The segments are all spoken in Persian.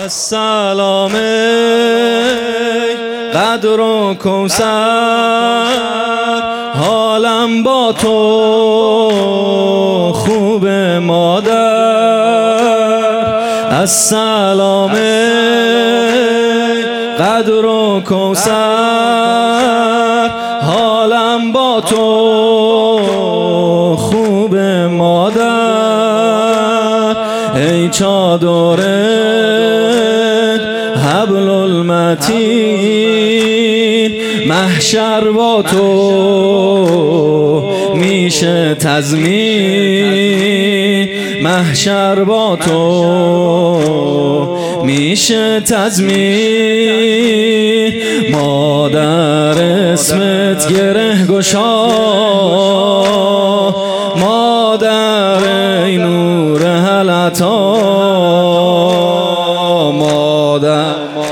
السلام قدر و کوثر، حالم با تو خوب مادر. السلام قدر و کوثر، حالم با تو خوب مادر. ای چادر حبل المتین، محشر با تو میشه تضمین. محشر با تو میشه تضمین. مادر اسمت گره گشا، مادر ای نور حلتا، مادر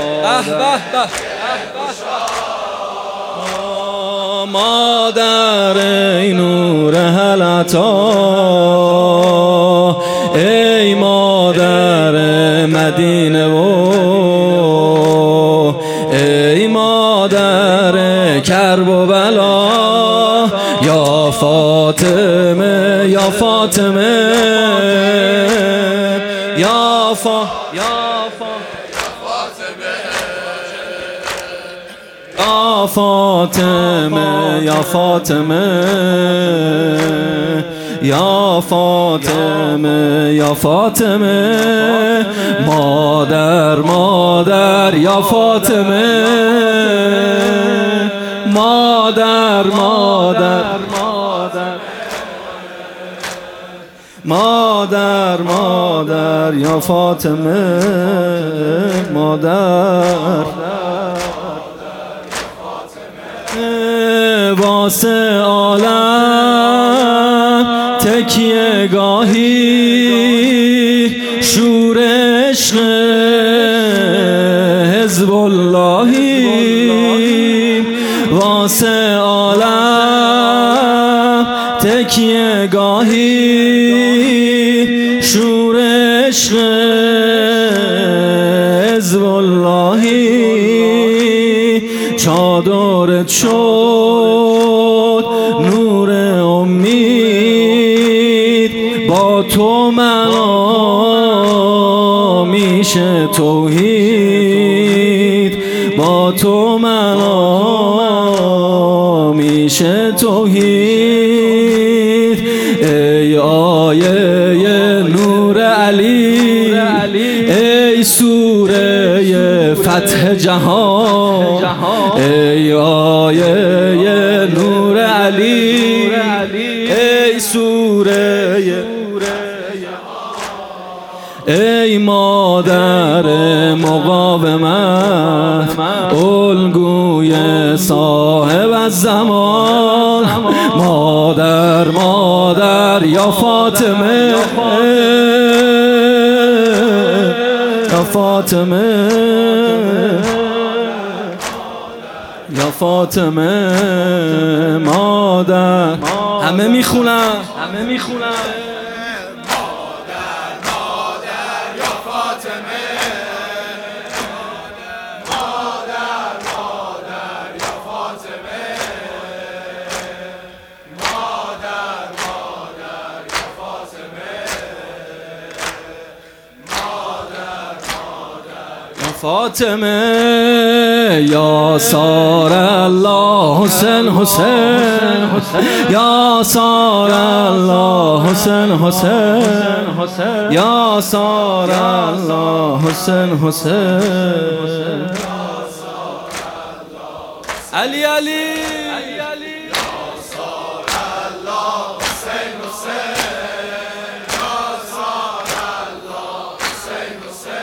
مادر ای نور حلتا. ای مادر مدینه و ای مادر کرب و بلا. یا فاطمه یا فاطمه یا فاطمه یا فاطمه یا فاطمه یا فاطمه یا فاطمه. مادر مادر یا فاطمه، مادر مادر مادر مادر یا فاطمه، مادر واسه عالم تکیه گاهی، شور عشق حزب اللهی. واسه عالم تکیه گاهی، شور عشق حزب اللهی. چادرت شد نور امید، با تو منا میشه توحید. با تو منا میشه توحید. ای آیه نور علی، ای سوره فتح جهان. ای آیه نور علی، ای سوره. ای مادر مقاومت، الگوی صاحب الزمان. مادر مادر یا فاطمه یا فاطمه یا فاطمه. مادر همه میخونن، همه میخونن. فاطمه یا سار الله حسین حسین، یا سار الله حسین حسین، یا سار الله حسین حسین. علی علی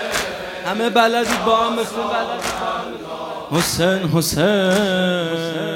همه بلدید با هم بخون. حسین حسین